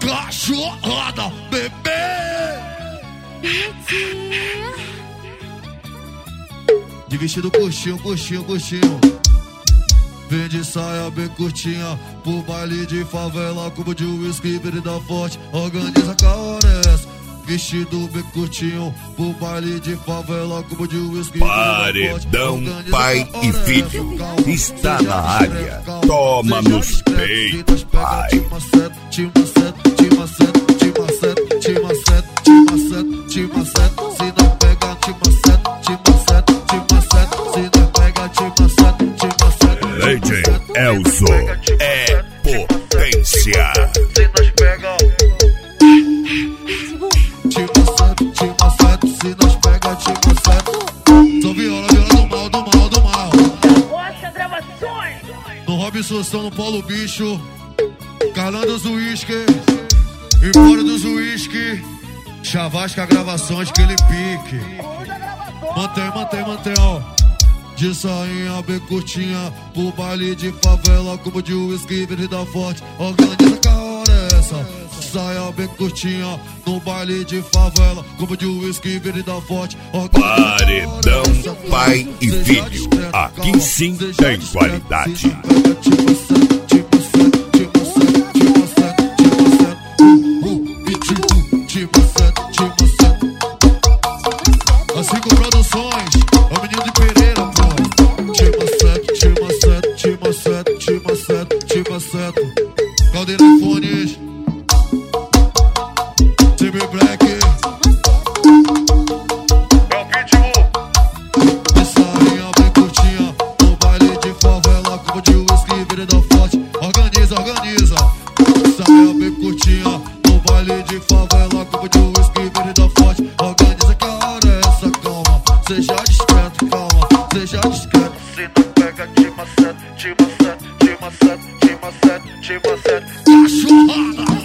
cachorrada, bebê. De vestido coxinho, coxinho, coxinho. Vem de saia bem curtinha, pro baile de favela, cubo de whisky, bebida forte, organiza com a hora essa. Vestido bem curtinho, pro baile de favela, cubo de whisky, Paredão pai e filho, está na área, toma nos peitos, pai. Tima sete, tima sete, tima sete, tima sete, tima sete, tima sete, tima sete, se não pega, tima sete, tima sete, tima sete, se não pega, tima sete, tima sete. DJ Elzo é potência. Se nós pega, tima sete, se nós pega, tima sete. Sou viola, viola do mal, do mal, do mal. Nossa, gravações. No Robson, no Paulo Bicho, calando os uísque, e fora dos uísque, Chavasca gravações que ele pique. Mantém, mantém, mantém, ó. De sainha bem curtinha, pro baile de favela, cubo de whisky, bebida forte, organiza com a hora essa. Saia bem curtinha, no baile de favela, cubo de whisky, bebida forte, Paredão pai e filho, aqui sim tem qualidade. Assim com produções, é o menino de Pereira, pô. Tima sete, tima sete, tima sete, tima sete, tima sete. Caldeira Fones, CB Black. É o Pitbull. De sainha bem curtinha, no baile de favela, cubo de whisky, bebida forte, organiza, organiza. Sainha bem curtinha, no baile de favela, cubo de whisky, bebida forte, organiza que a hora é essa, calma. Seja discreto, calma, seja discreto. Se não pega, tima sete, tima sete, tima sete, tima sete, tima sete. Cachorrada!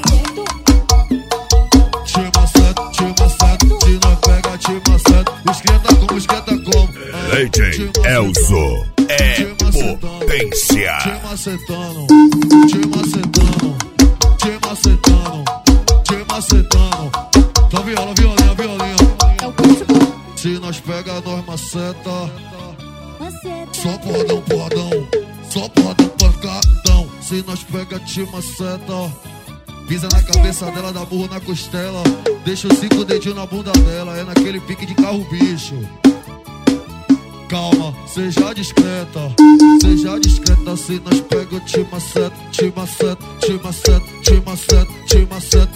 Tima sete, se não pega, tima sete. Esquenta como, DJ Elzo é potência. Tima setando, tima setando, tima setando, tima setando. Tá viola, violinha, violinha. Se nós pega, nós maceta. Só porradão, porradão. Só porradão, pancadão. Se nós pega, te maceta. Pisa na cabeça dela, dá burro na costela. Deixa os 5 dedinhos na bunda dela. É naquele pique de carro bicho. Calma, seja discreta. Seja discreta, se nós pega, te maceta. Te maceta, te maceta, te maceta, te maceta.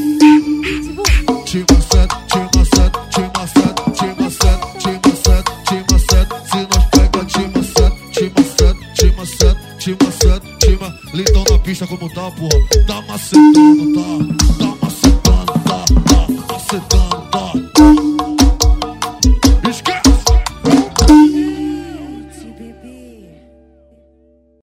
Te maceta, te maceta, te maceta, te maceta, te maceta, te maceta. Se nós pega, te maceta, te maceta, te maceta, te maceta, te maceta. Litão na pista como tá, porra. Tá macetando, tá macetando, tá macetando.